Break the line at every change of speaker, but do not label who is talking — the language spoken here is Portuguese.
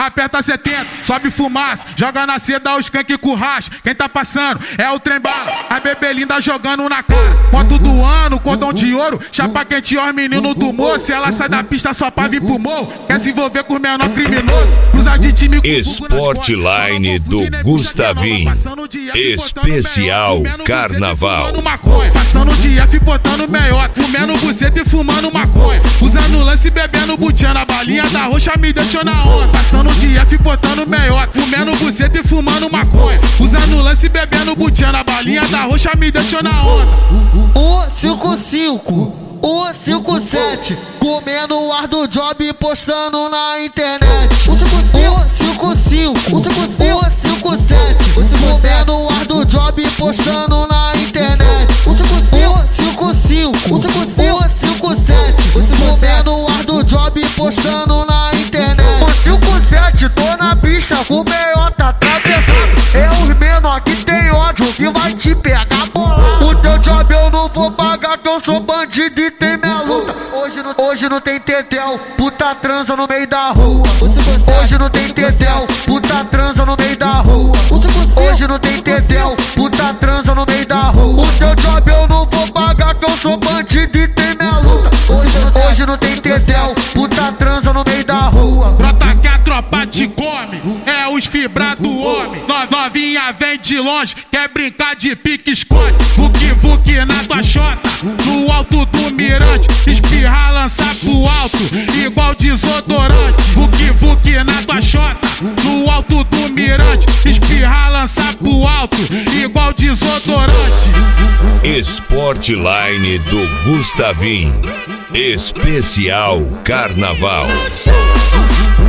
aperta 70, sobe fumaça, joga na seda os skunk com racha. Quem tá passando é o trem bala, a bebê linda jogando na cara. Moto do ano, cordão de ouro, chapa quente, ó, menino do moço. Se ela sai da pista só pra vir pro morro, quer se envolver com o menor criminoso. Cruza de time com
Sportline do Gustavinho, especial Carnaval.
Passando de F botando meiota, comendo buceta e fumando maconha. Usando lance e bebendo butiana, a balinha da roxa me deixou na onda. Passando de F botando meiota, comendo buceta e fumando maconha. Usando lance e bebendo butiana, a balinha da roxa me deixou na onda.
155, 157, comendo o ar do job e postando na internet. 155, 157, comendo o ar do job e postando na internet. 155, 157, comendo o ar do job e postando na internet. 157, tô na pista com o meiota atravessado. É os menor que tem ódio que vai te pegar bolado. O teu job eu não vou pagar, que eu sou bandido e tem minha luta. Hoje não tem tetel, puta transa no meio da rua. Hoje não tem tetel, puta transa no meio da rua. Hoje não tem tetel, puta transa no meio da rua. O teu job eu não vou pagar, que eu sou bandido e tem minha luta. Hoje não tem tetel, puta transa no meio da rua.
Brota que a tropa te come, é os fibra do homem. Novinha vem de longe, quer brincar de pique-esconde. Vuki na tua chota, no alto do mirante. Espirrar, lançar pro alto, igual desodorante. Vuki na tua chota, no alto do mirante. Espirrar, lançar pro alto, igual desodorante.
Sportline do Gustavinho, especial Carnaval.